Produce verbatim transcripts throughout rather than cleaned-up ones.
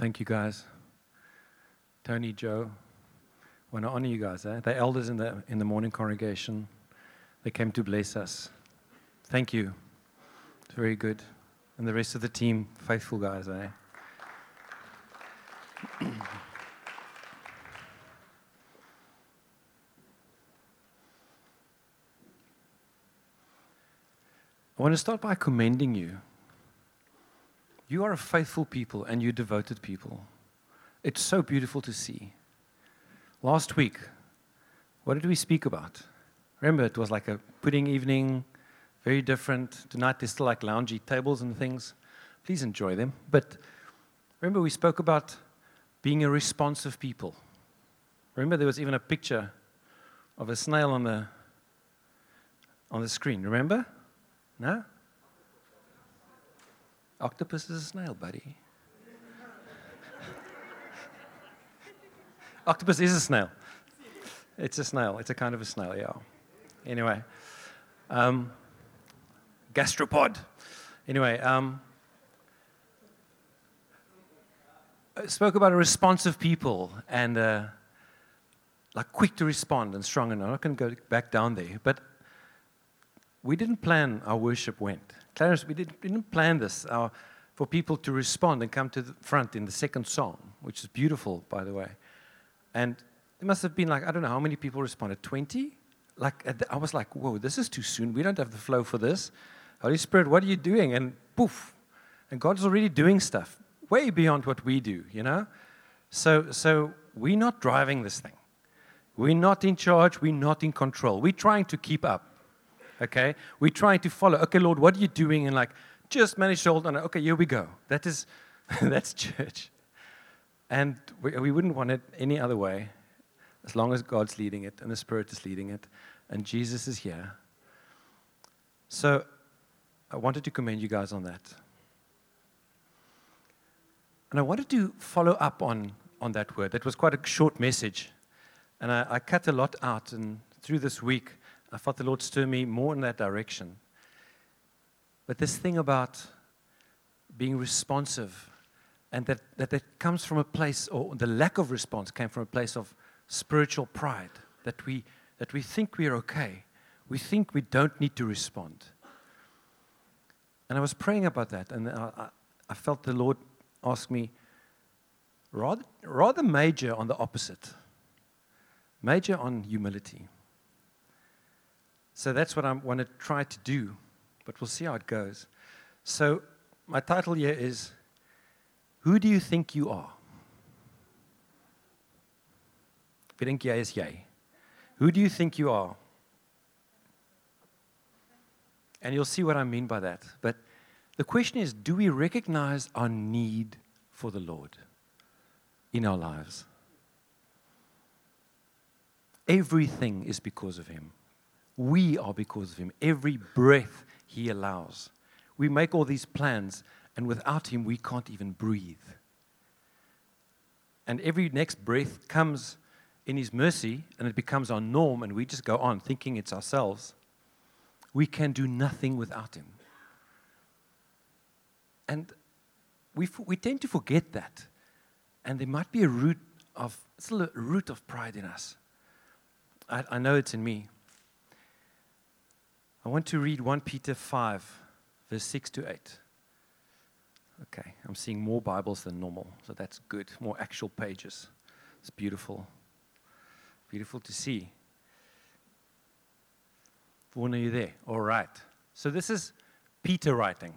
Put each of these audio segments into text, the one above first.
Thank you, guys. Tony, Joe, I want to honor you guys. Eh? The elders in the in the morning congregation, they came to bless us. Thank you. It's very good. And the rest of the team, faithful guys, eh? I want to start by commending you. You are a faithful people and you're devoted people. It's so beautiful to see. Last week, what did we speak about? Remember, it was like a pudding evening, very different. Tonight, there's still like loungy tables and things. Please enjoy them. But remember, we spoke about being a responsive people. Remember, there was even a picture of a snail on the on the screen. Remember? No? Octopus is a snail, buddy. Octopus is a snail. It's a snail. It's a kind of a snail, yeah. Anyway. Um, gastropod. Anyway. Um, I spoke about a responsive people and uh, like quick to respond and strong. And I'm not going to go back down there. But we didn't plan our worship went. Clarence, we didn't, didn't plan this our, for people to respond and come to the front in the second song, which is beautiful, by the way. And there must have been like, I don't know how many people responded, twenty? Like, I was like, whoa, this is too soon. We don't have the flow for this. Holy Spirit, what are you doing? And poof. And God's already doing stuff way beyond what we do, you know? So, so we're not driving this thing. We're not in charge. We're not in control. We're trying to keep up. Okay, we're trying to follow. Okay, Lord, what are you doing? And like, just manage to hold on. Okay, here we go. That is, that's church. And we, we wouldn't want it any other way, as long as God's leading it and the Spirit is leading it, and Jesus is here. So, I wanted to commend you guys on that. And I wanted to follow up on on that word. That was quite a short message, and I, I cut a lot out. And through this week, I felt the Lord stir me more in that direction. But this thing about being responsive, and that, that that comes from a place, or the lack of response came from a place of spiritual pride, that we that we think we're okay. We think we don't need to respond. And I was praying about that, and I, I, I felt the Lord ask me, rather, rather major on the opposite. Major on humility. So that's what I want to try to do, but we'll see how it goes. So my title here is, Who do you think you are? Wie dink jy is jy? Who do you think you are? And you'll see what I mean by that. But the question is, do we recognize our need for the Lord in our lives? Everything is because of Him. We are because of Him. Every breath He allows. We make all these plans, and without Him, we can't even breathe. And every next breath comes in His mercy, and it becomes our norm, and we just go on thinking it's ourselves. We can do nothing without Him. And we we tend to forget that. And there might be a root of, still a root of pride in us. I, I know it's in me. I want to read First Peter five, verse six to eight. Okay, I'm seeing more Bibles than normal, so that's good. More actual pages. It's beautiful. Beautiful to see. When are you there? All right. So this is Peter writing.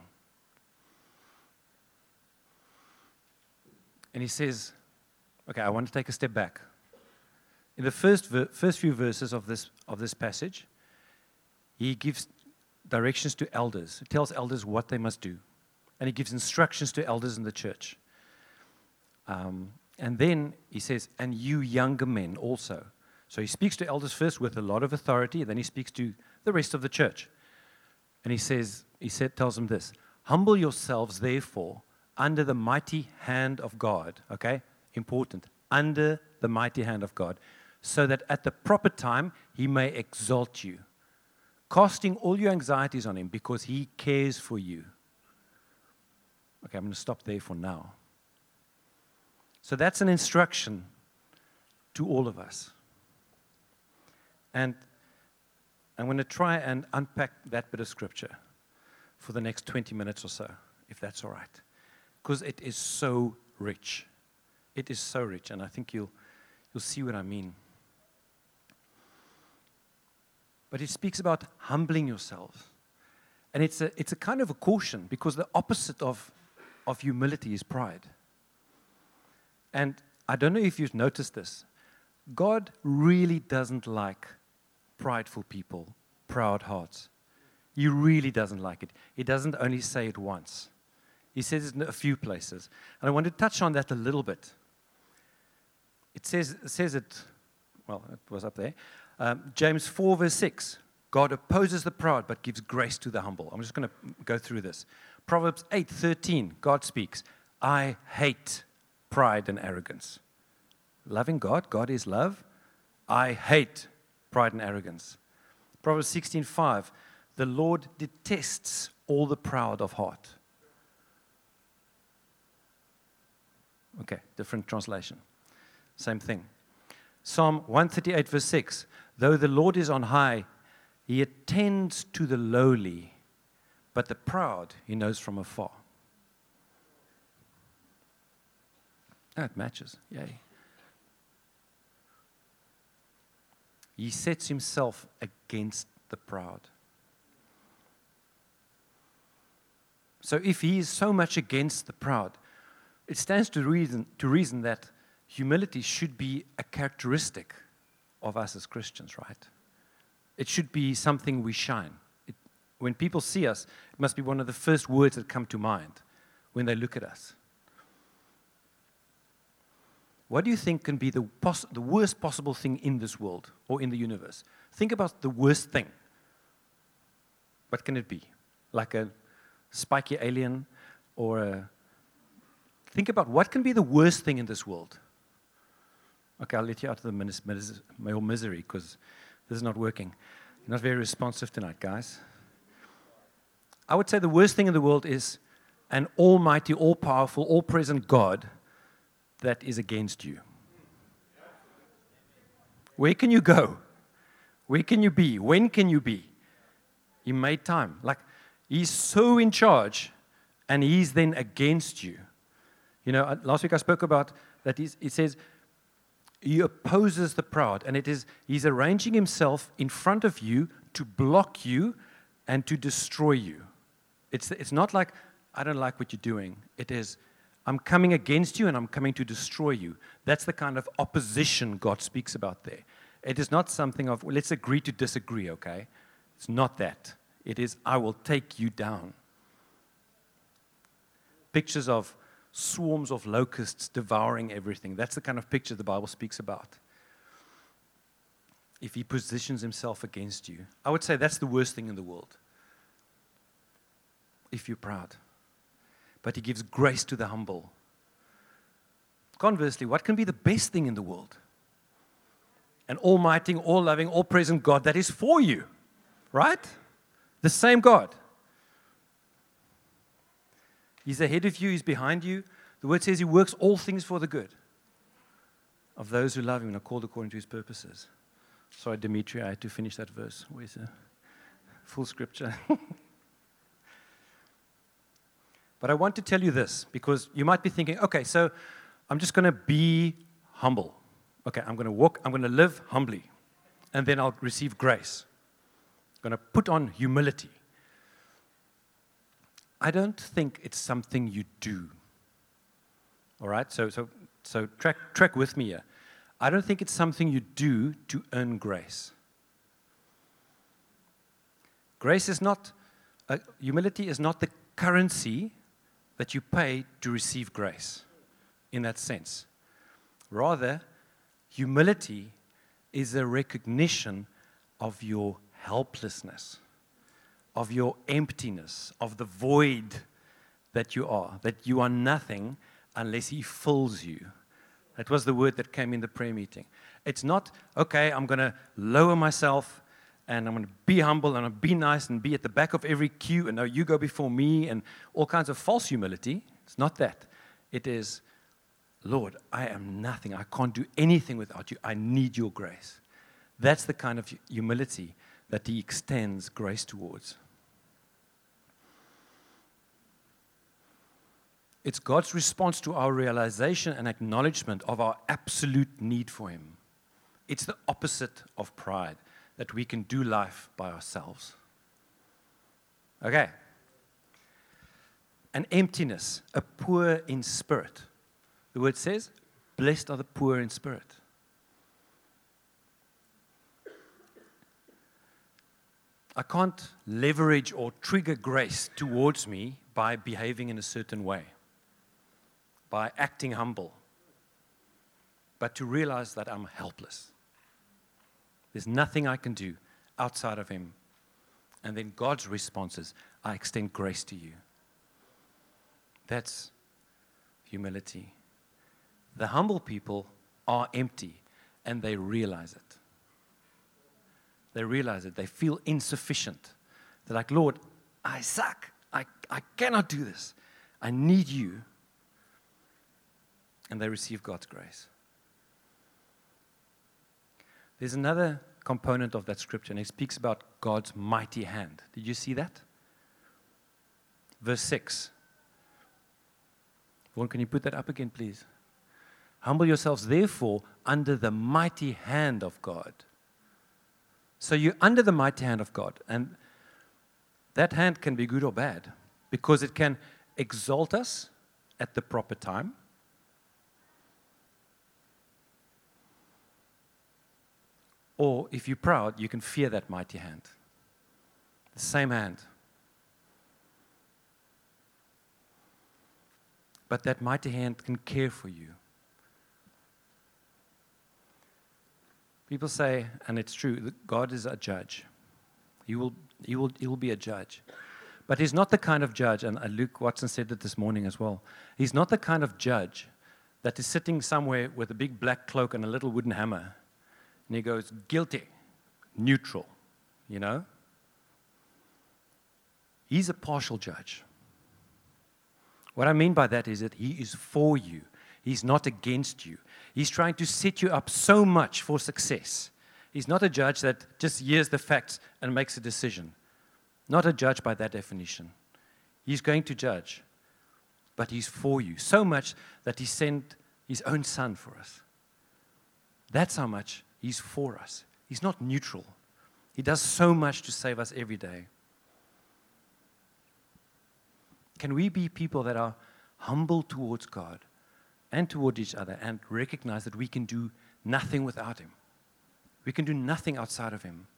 And he says, okay, I want to take a step back. In the first ver- first few verses of this of this passage, he gives directions to elders. He tells elders what they must do. And he gives instructions to elders in the church. Um, and then he says, and you younger men also. So he speaks to elders first with a lot of authority, and then he speaks to the rest of the church. And he says, he said, tells them this, humble yourselves therefore under the mighty hand of God. Okay? Important. Under the mighty hand of God. So that at the proper time He may exalt you. Casting all your anxieties on Him because He cares for you. Okay, I'm going to stop there for now. So that's an instruction to all of us. And I'm going to try and unpack that bit of scripture for the next twenty minutes or so, if that's all right. Because it is so rich. It is so rich, and I think you'll you'll see what I mean. But it speaks about humbling yourselves. And it's a it's a kind of a caution, because the opposite of, of humility is pride. And I don't know if you've noticed this. God really doesn't like prideful people, proud hearts. He really doesn't like it. He doesn't only say it once. He says it in a few places. And I want to touch on that a little bit. It says, it says it, well, it was up there. Um, James four, verse six. God opposes the proud, but gives grace to the humble. I'm just going to go through this. Proverbs eight, thirteen. God speaks. I hate pride and arrogance. Loving God, God is love. I hate pride and arrogance. Proverbs sixteen, five. The Lord detests all the proud of heart. Okay, different translation. Same thing. Psalm one thirty-eight, verse six. Though the Lord is on high, he attends to the lowly, but the proud he knows from afar. That matches. Yay. He sets himself against the proud. So if he is so much against the proud, it stands to reason, to reason that humility should be a characteristic of us as Christians, right? It should be something we shine. It, when people see us, it must be one of the first words that come to mind when they look at us. What do you think can be the, pos- the worst possible thing in this world or in the universe? Think about the worst thing. What can it be? Like a spiky alien or a... Think about what can be the worst thing in this world. Okay, I'll let you out of the mis- mis- your misery because this is not working. You're not very responsive tonight, guys. I would say the worst thing in the world is an almighty, all-powerful, all-present God that is against you. Where can you go? Where can you be? When can you be? He made time. Like, he's so in charge, and he's then against you. You know, last week I spoke about that he's, he says, he opposes the proud, and it is he's arranging himself in front of you to block you and to destroy you. It's, it's not like, I don't like what you're doing. It is, I'm coming against you and I'm coming to destroy you. That's the kind of opposition God speaks about there. It is not something of, well, let's agree to disagree, okay? It's not that. It is, I will take you down. Pictures of swarms of locusts devouring everything. That's the kind of picture the Bible speaks about. If he positions himself against you, I would say that's the worst thing in the world. If you're proud. But he gives grace to the humble. Conversely, what can be the best thing in the world? An almighty, all-loving, all-present God that is for you. Right? The same God. He's ahead of you, he's behind you. The word says he works all things for the good of those who love him and are called according to his purposes. Sorry, Dimitri, I had to finish that verse. Where's the full scripture? But I want to tell you this, because you might be thinking, okay, so I'm just going to be humble. Okay, I'm going to walk, I'm going to live humbly, and then I'll receive grace. I'm going to put on humility. I don't think it's something you do. All right? So so so track track with me here. I don't think it's something you do to earn grace. Grace is not uh, humility is not the currency that you pay to receive grace in that sense. Rather, humility is a recognition of your helplessness, of your emptiness, of the void that you are, that you are nothing unless he fills you. That was the word that came in the prayer meeting. It's not, okay, I'm going to lower myself and I'm going to be humble and I'm going to be nice and be at the back of every queue and no, you go before me and all kinds of false humility. It's not that. It is, Lord, I am nothing. I can't do anything without you. I need your grace. That's the kind of humility that he extends grace towards. It's God's response to our realization and acknowledgement of our absolute need for him. It's the opposite of pride, that we can do life by ourselves. Okay. An emptiness, a poor in spirit. The word says, blessed are the poor in spirit. I can't leverage or trigger grace towards me by behaving in a certain way, by acting humble, but to realize that I'm helpless. There's nothing I can do outside of him. And then God's response is, I extend grace to you. That's humility. The humble people are empty, and they realize it. They realize it. They feel insufficient. They're like, Lord, I suck. I, I cannot do this. I need you. And they receive God's grace. There's another component of that scripture, and it speaks about God's mighty hand. Did you see that? Verse six. Vaughn, can you put that up again, please? Humble yourselves, therefore, under the mighty hand of God. So you're under the mighty hand of God, and that hand can be good or bad, because it can exalt us at the proper time. Or if you're proud, you can fear that mighty hand. The same hand. But that mighty hand can care for you. People say, and it's true, that God is a judge. He will, he will, he will be a judge. But he's not the kind of judge, and Luke Watson said it this morning as well. He's not the kind of judge that is sitting somewhere with a big black cloak and a little wooden hammer. And he goes, guilty, neutral, you know? He's a partial judge. What I mean by that is that he is for you. He's not against you. He's trying to set you up so much for success. He's not a judge that just hears the facts and makes a decision. Not a judge by that definition. He's going to judge, but he's for you. So much that he sent his own son for us. That's how much he's for us. He's not neutral. He does so much to save us every day. Can we be people that are humble towards God and toward each other and recognize that we can do nothing without him? We can do nothing outside of him.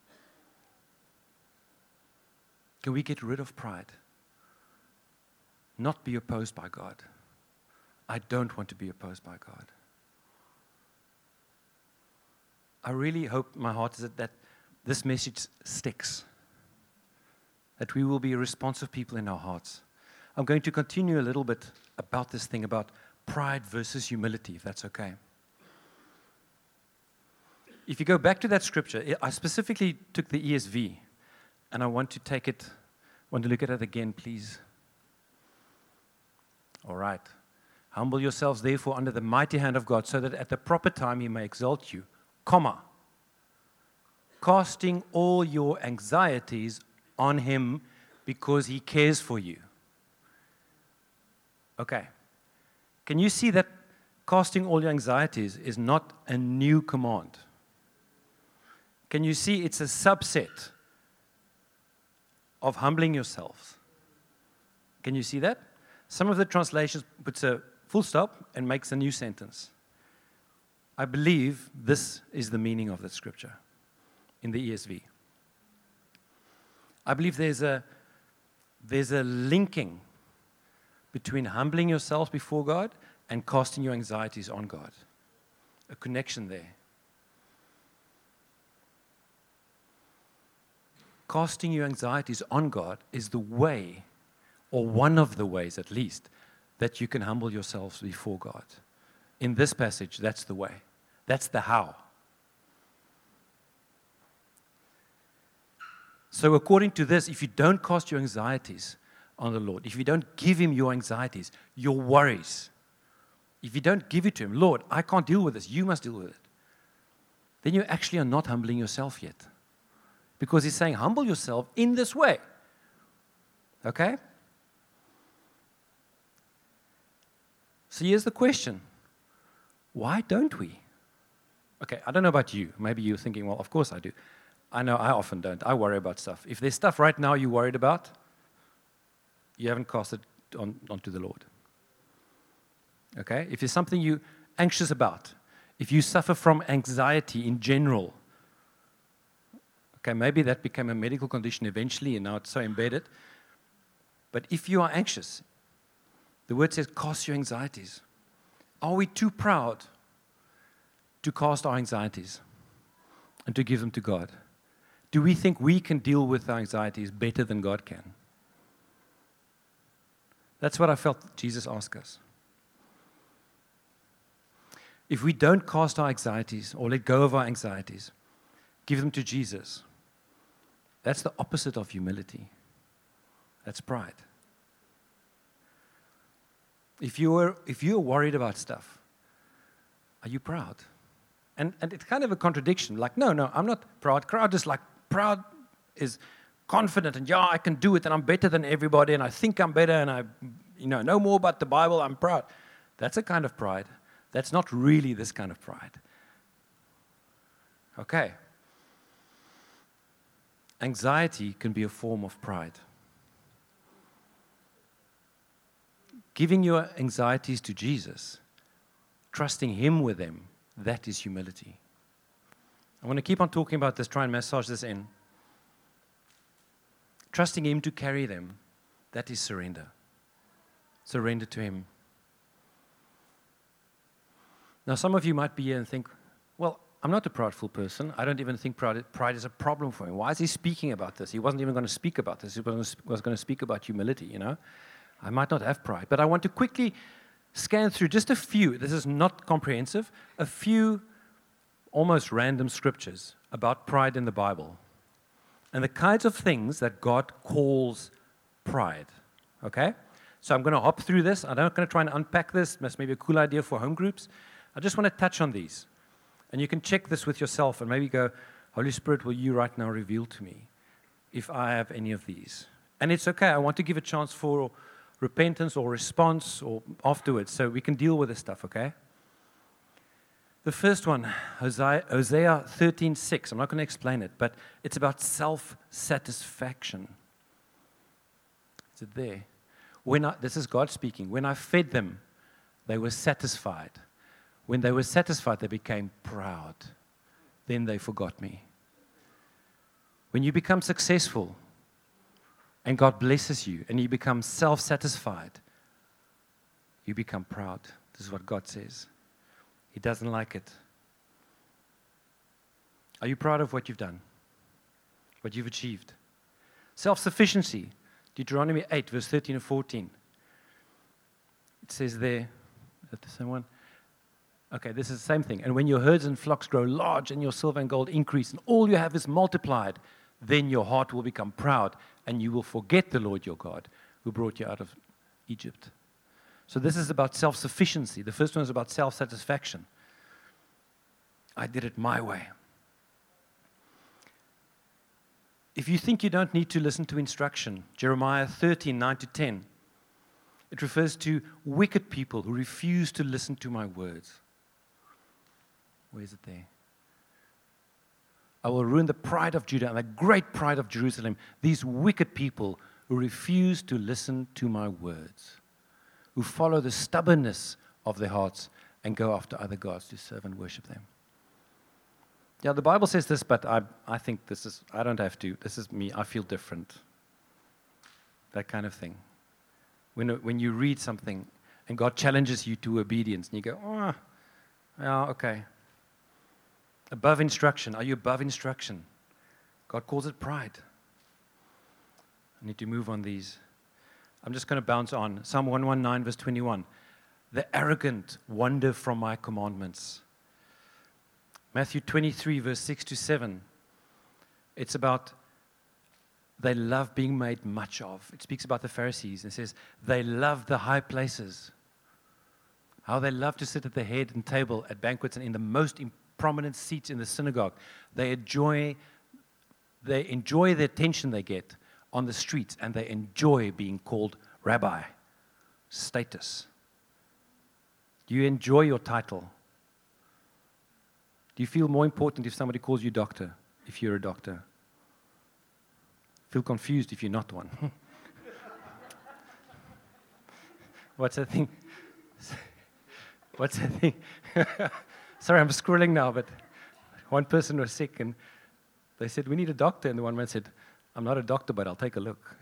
Can we get rid of pride? Not be opposed by God. I don't want to be opposed by God. I really hope, my heart is that, that this message sticks. That we will be responsive people in our hearts. I'm going to continue a little bit about this thing about pride versus humility, if that's okay. If you go back to that scripture, I specifically took the E S V, and I want to take it, want to look at it again, please. All right. Humble yourselves, therefore, under the mighty hand of God, so that at the proper time he may exalt you, comma, casting all your anxieties on him because he cares for you. Okay. Can you see that casting all your anxieties is not a new command? Can you see it's a subset of humbling yourselves? Can you see that? Some of the translations puts a full stop and makes a new sentence. I believe this is the meaning of that scripture in the E S V. I believe there's a there's a linking between humbling yourselves before God and casting your anxieties on God. A connection there. Casting your anxieties on God is the way, or one of the ways at least, that you can humble yourselves before God. In this passage, that's the way. That's the how. So according to this, if you don't cast your anxieties on the Lord, if you don't give him your anxieties, your worries, if you don't give it to Him, Lord, I can't deal with this, you must deal with it, then you actually are not humbling yourself yet. Because He's saying, humble yourself in this way. Okay? So here's the question. Why don't we? Okay, I don't know about you. Maybe you're thinking, well, of course I do. I know I often don't. I worry about stuff. If there's stuff right now you're worried about, you haven't cast it on, onto the Lord. Okay? If there's something you're anxious about, if you suffer from anxiety in general, okay, maybe that became a medical condition eventually and now it's so embedded. But if you are anxious, the word says, cast your anxieties. Are we too proud to cast our anxieties and to give them to God? Do we think we can deal with our anxieties better than God can? That's what I felt Jesus asked us. If we don't cast our anxieties or let go of our anxieties, give them to Jesus, that's the opposite of humility. That's pride. If you're, if you're worried about stuff, are you proud? And, and it's kind of a contradiction. Like, no, no, I'm not proud. Proud is like, proud is confident and, yeah, I can do it and I'm better than everybody and I think I'm better and I you know, know more about the Bible, I'm proud. That's a kind of pride. That's not really this kind of pride. Okay. Anxiety can be a form of pride. Giving your anxieties to Jesus, trusting Him with them, that is humility. I want to keep on talking about this, try and massage this in. Trusting Him to carry them, that is surrender. Surrender to Him. Now, some of you might be here and think, well, I'm not a prideful person. I don't even think pride, pride is a problem for him. Why is he speaking about this? He wasn't even going to speak about this. He was going to speak about humility, you know. I might not have pride, but I want to quickly scan through just a few. This is not comprehensive. A few almost random scriptures about pride in the Bible and the kinds of things that God calls pride. Okay? So I'm going to hop through this. I'm not going to try and unpack this. That's maybe a cool idea for home groups. I just want to touch on these. And you can check this with yourself and maybe go, Holy Spirit, will you right now reveal to me if I have any of these? And it's okay. I want to give a chance for repentance or response or afterwards so we can deal with this stuff, okay? The first one, Hosea, Hosea thirteen six. I'm not going to explain it, but it's about self-satisfaction. Is it there? When I, this is God speaking. When I fed them, they were satisfied. When they were satisfied, they became proud. Then they forgot me. When you become successful and God blesses you and you become self-satisfied, you become proud. This is what God says. He doesn't like it. Are you proud of what you've done? What you've achieved? Self-sufficiency. Deuteronomy eight, verse thirteen and fourteen. It says there, is that the same one? Okay, this is the same thing. And when your herds and flocks grow large and your silver and gold increase and all you have is multiplied, then your heart will become proud and you will forget the Lord your God who brought you out of Egypt. So this is about self-sufficiency. The first one is about self-satisfaction. I did it my way. If you think you don't need to listen to instruction, Jeremiah thirteen, nine to ten, it refers to wicked people who refuse to listen to my words. Where is it there? I will ruin the pride of Judah and the great pride of Jerusalem. These wicked people who refuse to listen to my words, who follow the stubbornness of their hearts and go after other gods to serve and worship them. Yeah, the Bible says this, but I, I think this is, I don't have to. This is me. I feel different. That kind of thing. When, when you read something and God challenges you to obedience and you go, oh, yeah, okay. Above instruction. Are you above instruction? God calls it pride. I need to move on these. I'm just going to bounce on. Psalm one nineteen, verse twenty-one. The arrogant wander from my commandments. Matthew twenty-three, verse six to seven. It's about they love being made much of. It speaks about the Pharisees. It says they love the high places. how they love to sit at the head and table at banquets and in the most im- prominent seats in the synagogue. They enjoy, they enjoy the attention they get on the streets, and they enjoy being called rabbi. Status. Do you enjoy your title? Do you feel more important if somebody calls you doctor, if you're a doctor? Feel confused if you're not one. What's that thing? What's that thing? Sorry, I'm scrolling now, but one person was sick, and they said, we need a doctor, and the one man said, I'm not a doctor, but I'll take a look.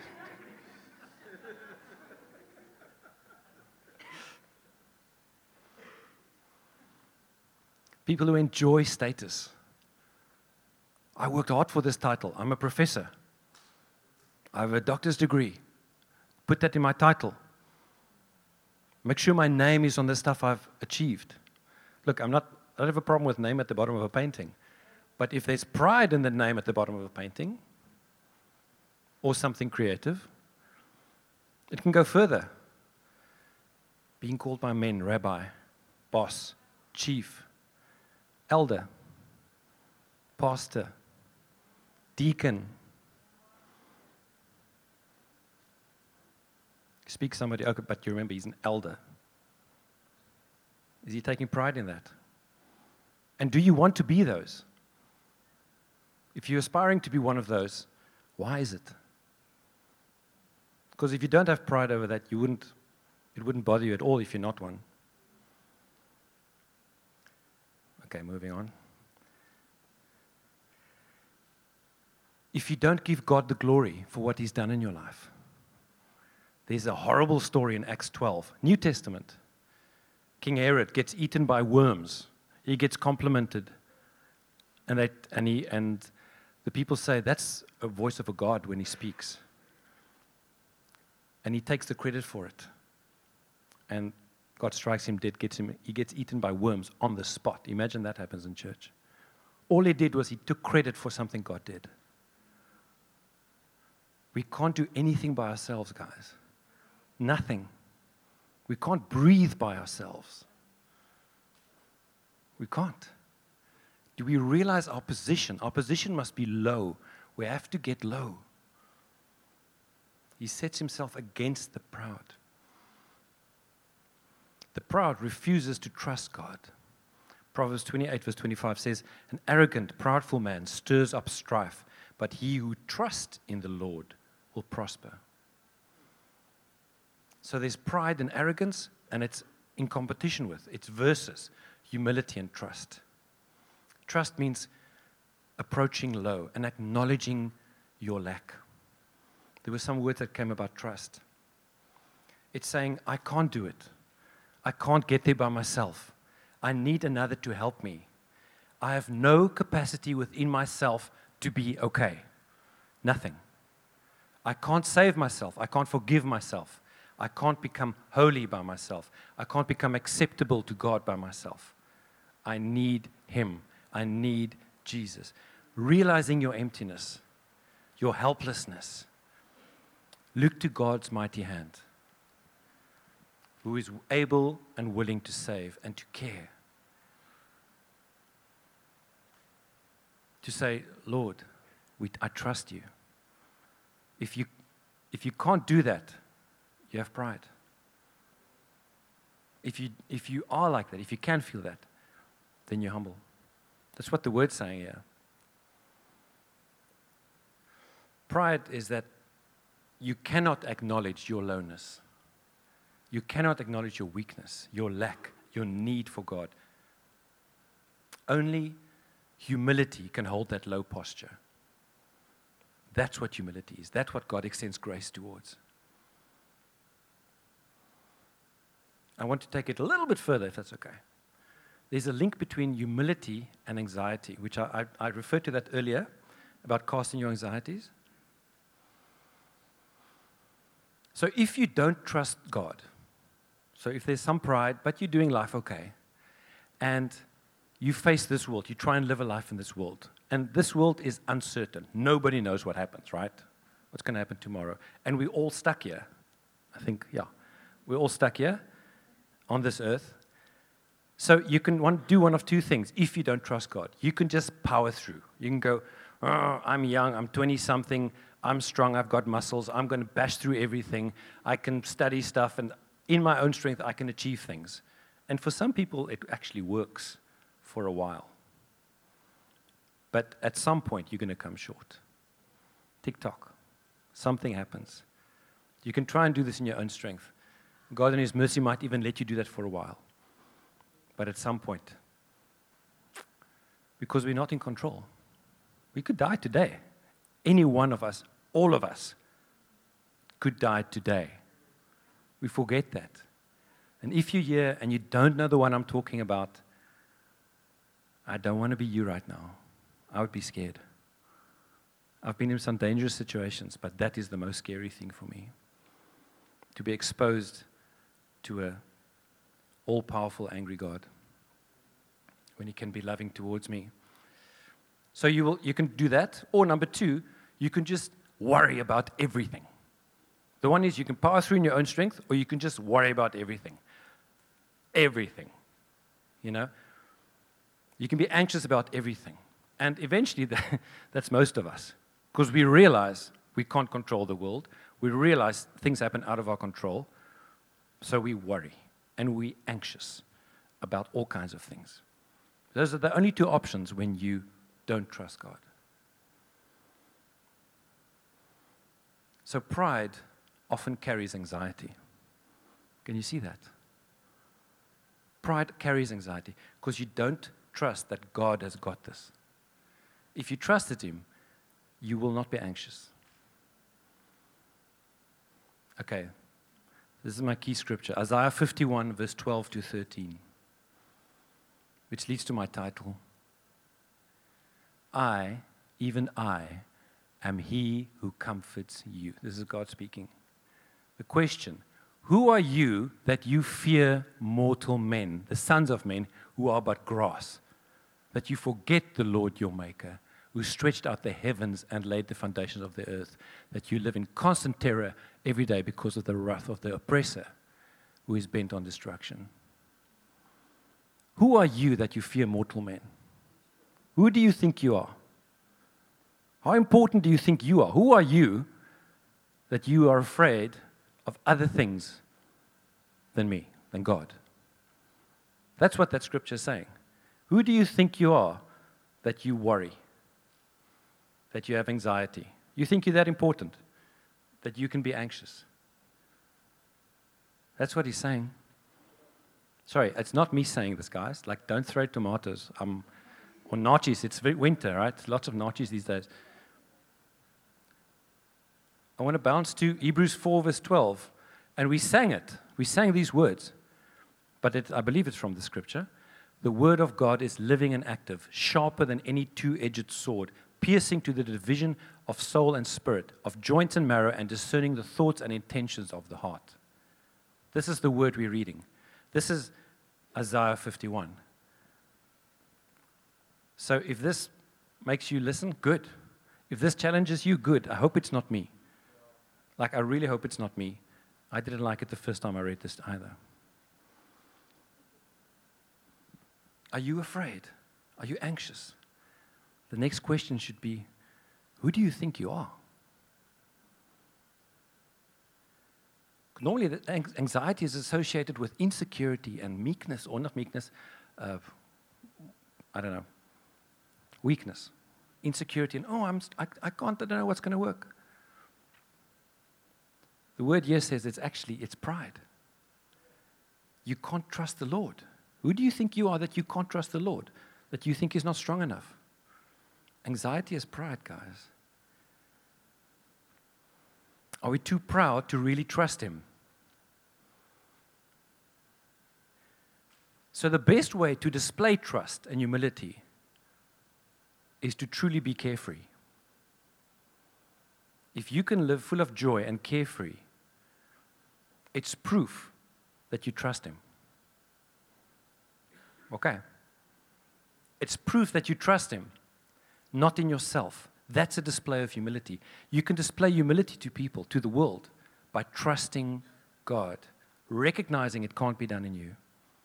People who enjoy status. I worked hard for this title. I'm a professor. I have a doctor's degree. Put that in my title. Make sure my name is on the stuff I've achieved. Look, I'm not, I don't have a problem with name at the bottom of a painting. But if there's pride in the name at the bottom of a painting, or something creative, it can go further. Being called by men, rabbi, boss, chief, elder, pastor, deacon. Speak somebody, okay, but you remember he's an elder. Is he taking pride in that? And do you want to be those? If you're aspiring to be one of those, why is it? Because if you don't have pride over that, you wouldn't, it wouldn't bother you at all if you're not one. Okay, moving on. If you don't give God the glory for what He's done in your life, there's a horrible story in Acts twelve, New Testament. King Herod gets eaten by worms. He gets complimented. And, they, and, he, and the people say, that's a voice of a God when he speaks. And he takes the credit for it. And God strikes him dead, gets him, he gets eaten by worms on the spot. Imagine that happens in church. All he did was he took credit for something God did. We can't do anything by ourselves, guys. Nothing. We can't breathe by ourselves. We can't. Do we realize our position? Our position must be low. We have to get low. He sets himself against the proud. The proud refuses to trust God. Proverbs twenty-eight, verse twenty-five says, an arrogant, proudful man stirs up strife, but he who trusts in the Lord will prosper. So there's pride and arrogance, and it's in competition with. It's versus humility and trust. Trust means approaching low and acknowledging your lack. There were some words that came about trust. It's saying, I can't do it. I can't get there by myself. I need another to help me. I have no capacity within myself to be okay. Nothing. I can't save myself. I can't forgive myself. I can't become holy by myself. I can't become acceptable to God by myself. I need Him. I need Jesus. Realizing your emptiness, your helplessness, look to God's mighty hand, who is able and willing to save and to care. To say, Lord, we, I trust you. If you, if you can't do that, you have pride. If you, if you are like that, if you can feel that, then you're humble. That's what the word's saying here. Pride is that you cannot acknowledge your lowness. You cannot acknowledge your weakness, your lack, your need for God. Only humility can hold that low posture. That's what humility is. That's what God extends grace towards. I want to take it a little bit further, if that's okay. There's a link between humility and anxiety, which I, I, I referred to that earlier, about casting your anxieties. So if you don't trust God, so if there's some pride, but you're doing life okay, and you face this world, you try and live a life in this world, and this world is uncertain. Nobody knows what happens, right? What's going to happen tomorrow? And we're all stuck here. I think, yeah, we're all stuck here. on this earth. So you can one, do one of two things if you don't trust God. You can just power through. You can go, oh, I'm young, I'm twenty-something, I'm strong, I've got muscles, I'm going to bash through everything. I can study stuff, and in my own strength, I can achieve things. And for some people, it actually works for a while. But at some point, you're going to come short. Tick-tock. Something happens. You can try and do this in your own strength. God in His mercy might even let you do that for a while. But at some point, because we're not in control, we could die today. Any one of us, all of us, could die today. We forget that. And if you're here and you don't know the one I'm talking about, I don't want to be you right now. I would be scared. I've been in some dangerous situations, but that is the most scary thing for me. To be exposed to a all-powerful, angry God when He can be loving towards me. So you will, you can do that. Or number two, you can just worry about everything. The one is you can power through in your own strength, or you can just worry about everything. Everything. You know? You can be anxious about everything. And eventually, that's most of us. Because we realize we can't control the world. We realize things happen out of our control. So we worry. And we're anxious about all kinds of things. Those are the only two options when you don't trust God. So pride often carries anxiety. Can you see that? Pride carries anxiety because you don't trust that God has got this. If you trusted Him, you will not be anxious. Okay, this is my key scripture, Isaiah fifty-one, verse twelve to thirteen, which leads to my title. I, even I, am He who comforts you. This is God speaking. The question, who are you that you fear mortal men, the sons of men who are but grass, that you forget the Lord your Maker, who stretched out the heavens and laid the foundations of the earth, that you live in constant terror every day because of the wrath of the oppressor who is bent on destruction? Who are you that you fear mortal men? Who do you think you are? How important do you think you are? Who are you that you are afraid of other things than me, than God? That's what that scripture is saying. Who do you think you are that you worry, that you have anxiety? You think you're that important, that you can be anxious? That's what He's saying. Sorry, it's not me saying this, guys. Like, don't throw tomatoes. Um, or nachos. It's winter, right? Lots of nachos these days. I want to bounce to Hebrews four, verse twelve. And we sang it. We sang these words. But it, I believe it's from the scripture. The word of God is living and active, sharper than any two-edged sword, piercing to the division of soul and spirit, of joints and marrow, and discerning the thoughts and intentions of the heart. This is the word we're reading. This is Isaiah fifty-one. So if this makes you listen, good. If this challenges you, good. I hope it's not me. Like, I really hope it's not me. I didn't like it the first time I read this either. Are you afraid? Are you anxious? The next question should be, who do you think you are? Normally, the anxiety is associated with insecurity and meekness, or not meekness, uh, I don't know, weakness, insecurity, and oh, I'm, I, I can't, I don't know what's going to work. The word here says it's actually, it's pride. You can't trust the Lord. Who do you think you are that you can't trust the Lord? That you think He's not strong enough? Anxiety is pride, guys. Are we too proud to really trust Him? So the best way to display trust and humility is to truly be carefree. If you can live full of joy and carefree, it's proof that you trust Him. Okay? It's proof that you trust Him, not in yourself. That's a display of humility. You can display humility to people, to the world, by trusting God recognizing it can't be done in you.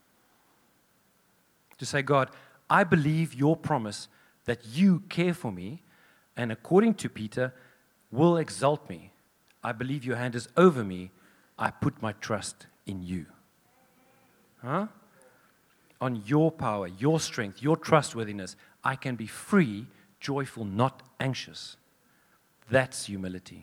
To say, God, I believe your promise that you care for me, and according to Peter, will exalt me. I believe your hand is over me. I put my trust in you. Huh? On your power, your strength, your trustworthiness, I can be free, joyful, not anxious. That's humility.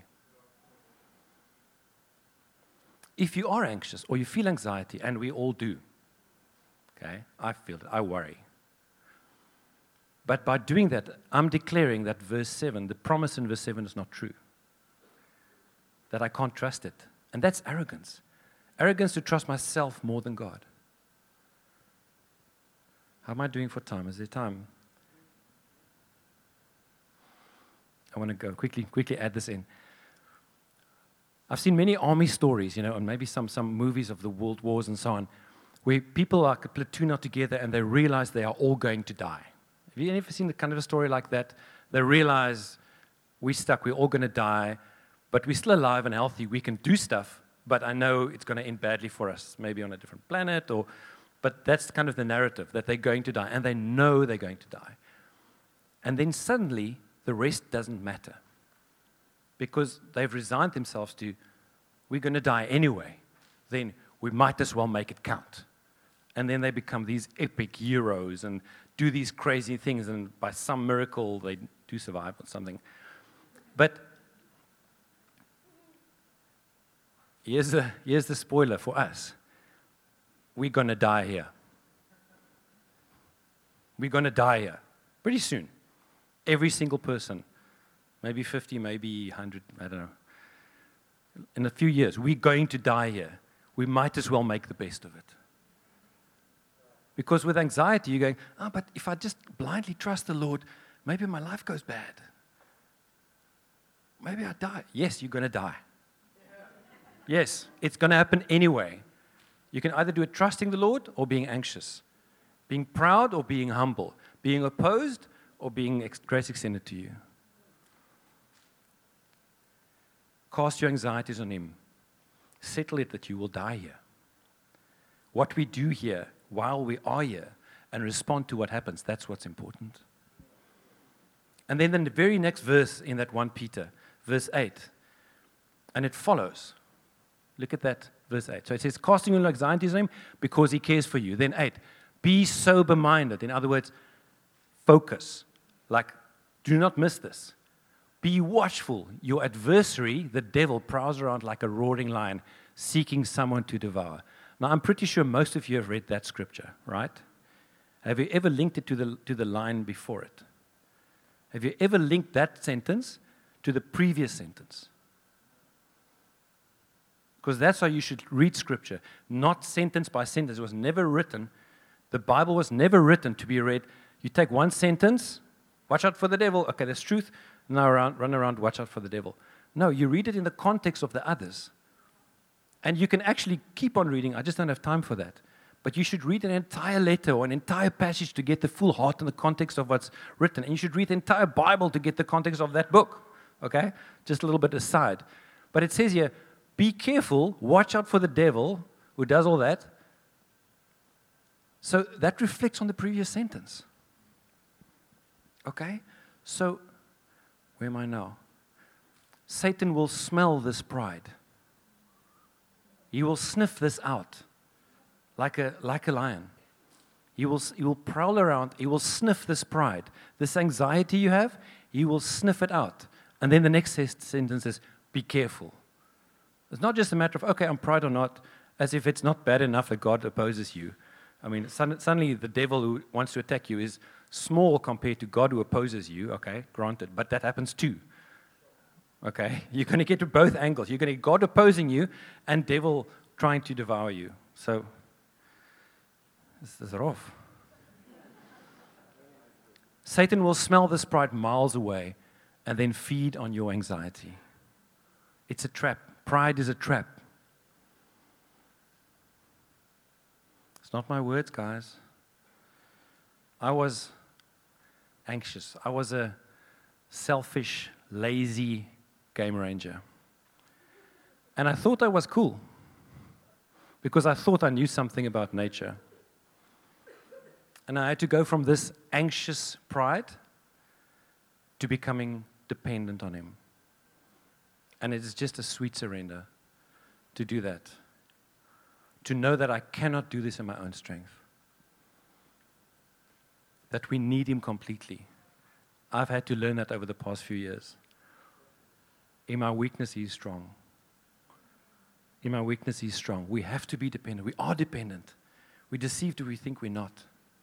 If you are anxious or you feel anxiety, and we all do, okay, I feel it, I worry. But by doing that, I'm declaring that verse seven, the promise in verse seven is not true. That I can't trust it. And that's arrogance. Arrogance to trust myself more than God. How am I doing for time? Is there time? I want to go quickly, quickly add this in. I've seen many army stories, you know, and maybe some, some movies of the world wars and so on, where people like a platoon are together and they realize they are all going to die. Have you ever seen the kind of a story like that? They realize we're stuck, we're all going to die, but we're still alive and healthy. We can do stuff, but I know it's going to end badly for us, maybe on a different planet, or, but that's kind of the narrative, that they're going to die, and they know they're going to die. And then suddenly, the rest doesn't matter, because they've resigned themselves to, we're going to die anyway, then we might as well make it count. And then they become these epic heroes and do these crazy things, and by some miracle, they do survive or something. But here's the, here's the spoiler for us. We're going to die here. We're going to die here pretty soon. Every single person. Maybe fifty, maybe one hundred, I don't know. In a few years, we're going to die here. We might as well make the best of it. Because with anxiety, you're going, oh, but if I just blindly trust the Lord, maybe my life goes bad. Maybe I die. Yes, you're going to die. Yes, it's going to happen anyway. You can either do it trusting the Lord or being anxious, being proud or being humble, being opposed or being grace extended to you. Cast your anxieties on Him. Settle it that you will die here. What we do here while we are here and respond to what happens, that's what's important. And then in the very next verse in that First Peter, verse eight, and it follows. Look at that, verse eight. So it says, casting your anxieties on Him because He cares for you. Then eight, be sober-minded. In other words, focus. Like, do not miss this. Be watchful. Your adversary, the devil, prowls around like a roaring lion, seeking someone to devour. Now, I'm pretty sure most of you have read that scripture, right? Have you ever linked it to the, to the line before it? Have you ever linked that sentence to the previous sentence? Because that's how you should read scripture, not sentence by sentence. It was never written. The Bible was never written to be read. You take one sentence, watch out for the devil. Okay, that's truth. Now around, run around, watch out for the devil. No, you read it in the context of the others. And you can actually keep on reading. I just don't have time for that. But you should read an entire letter or an entire passage to get the full heart and the context of what's written. And you should read the entire Bible to get the context of that book. Okay? Just a little bit aside. But it says here, be careful, watch out for the devil who does all that. So that reflects on the previous sentence. Okay? So, where am I now? Satan will smell this pride. He will sniff this out like a, like a lion. He will, he will prowl around. He will sniff this pride. This anxiety you have, he will sniff it out. And then the next sentence is, be careful. It's not just a matter of, okay, I'm pride or not, as if it's not bad enough that God opposes you. I mean, suddenly the devil who wants to attack you is small compared to God who opposes you, okay, granted, but that happens too. Okay, you're going to get to both angles. You're going to get God opposing you and devil trying to devour you. So, this is rough. Satan will smell this pride miles away and then feed on your anxiety. It's a trap. Pride is a trap. It's not my words, guys. I was anxious. I was a selfish, lazy game ranger. And I thought I was cool because I thought I knew something about nature. And I had to go from this anxious pride to becoming dependent on Him. And it is just a sweet surrender to do that. To know that I cannot do this in my own strength. That we need Him completely. I've had to learn that over the past few years. In my weakness, He is strong. In my weakness, He is strong. We have to be dependent. We are dependent. We're deceived if we think we're not.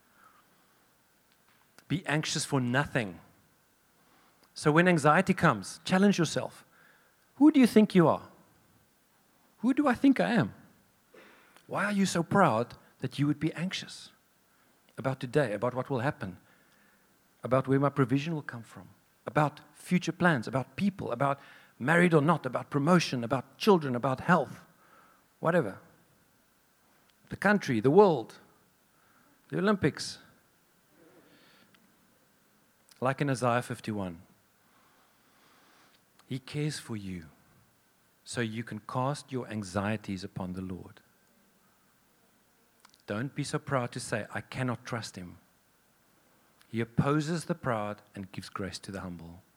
Be anxious for nothing. So when anxiety comes, challenge yourself. Who do you think you are? Who do I think I am? Why are you so proud that you would be anxious about today, about what will happen, about where my provision will come from, about future plans, about people, about married or not, about promotion, about children, about health, whatever. The country, the world, the Olympics. Like in Isaiah fifty-one. He cares for you, so you can cast your anxieties upon the Lord. Don't be so proud to say, I cannot trust Him. He opposes the proud and gives grace to the humble.